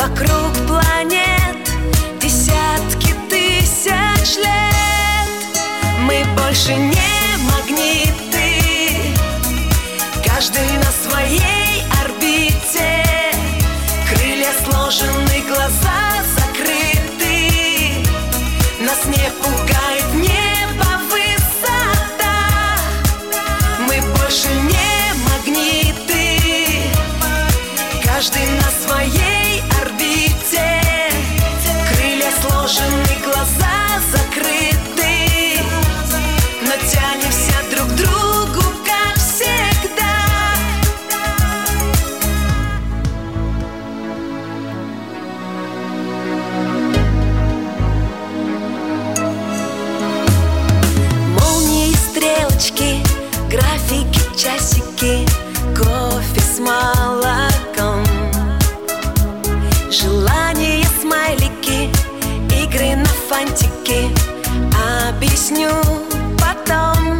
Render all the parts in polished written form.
вокруг планет десятки тысяч лет. Мы больше не магниты, каждый на своей орбите. Крылья сложены, глаза закрыты. Нас не пугает небо, высота. Мы больше не магниты, каждый на своей орбите. Крылья сложены, глаза закрыты. Но тянемся друг к другу, как всегда. Молнии, стрелочки, графики, часики, кофе с молоком, желания, смайлики, игры на фантики. Объясню потом.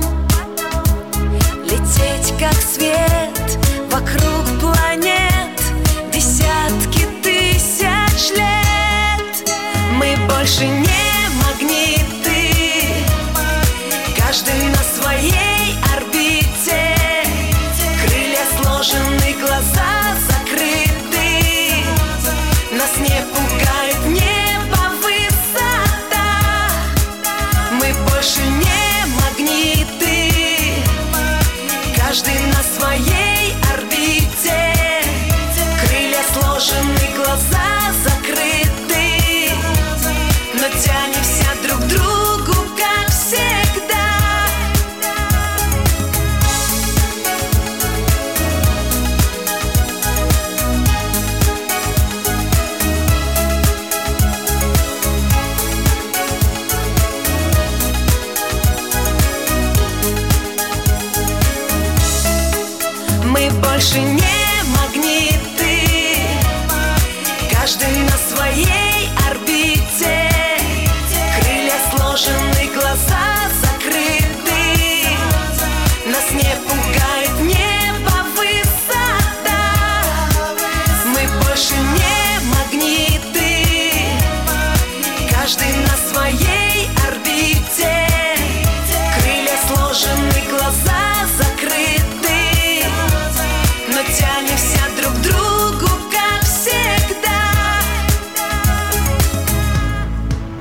Лететь как свет вокруг планет десятки тысяч лет. Мы больше не магниты, каждый на своей орбите. Крылья сложены, глаза закрыты. Нас не пугает небо, высота. Мы больше не магниты, каждый на своей орбите. Крылья сложены, глаза закрыты. Но тянемся друг к другу, как всегда. Мы больше не магниты, каждый на своей орбите. Крылья сложены, глаза закрыты. Нас не пугает небо, высота. Мы больше не магниты, каждый на своей